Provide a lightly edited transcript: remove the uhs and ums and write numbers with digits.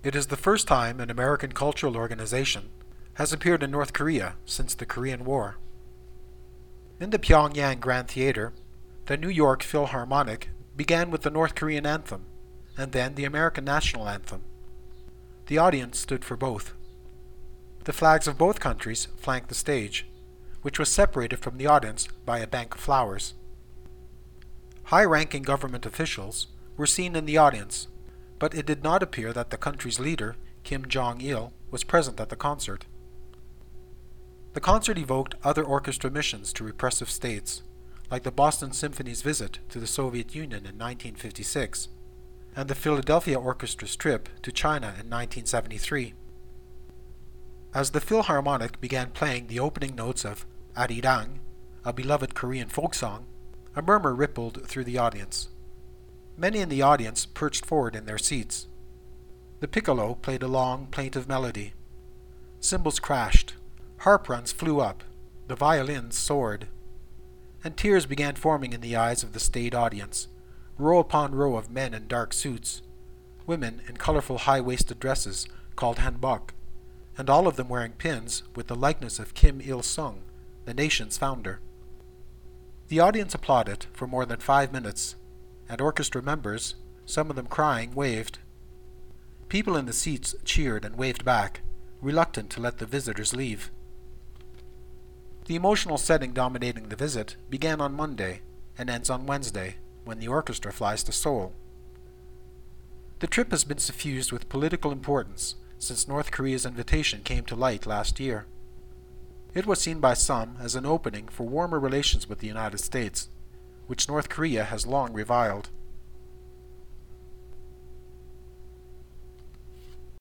It is the first time an American cultural organization has appeared in North Korea since the Korean War. In the Pyongyang Grand Theater, the New York Philharmonic began with the North Korean anthem and then the American national anthem. The audience stood for both. The flags of both countries flanked the stage, which was separated from the audience by a bank of flowers. High-ranking government officials were seen in the audience, but it did not appear that the country's leader, Kim Jong-il, was present at the concert. The concert evoked other orchestra missions to repressive states, like the Boston Symphony's visit to the Soviet Union in 1956, and the Philadelphia Orchestra's trip to China in 1973. As the Philharmonic began playing the opening notes of Arirang, a beloved Korean folk song, a murmur rippled through the audience. Many in the audience perched forward in their seats. The piccolo played a long, plaintive melody. Cymbals crashed, harp runs flew up, the violins soared, and tears began forming in the eyes of the staid audience, row upon row of men in dark suits, women in colorful high-waisted dresses called hanbok, and all of them wearing pins with the likeness of Kim Il-sung, the nation's founder. The audience applauded for more than 5 minutes, and orchestra members, some of them crying, waved. People in the seats cheered and waved back, reluctant to let the visitors leave. The emotional setting dominating the visit began on Monday and ends on Wednesday, when the orchestra flies to Seoul. The trip has been suffused with political importance since North Korea's invitation came to light last year. It was seen by some as an opening for warmer relations with the United States, which North Korea has long reviled.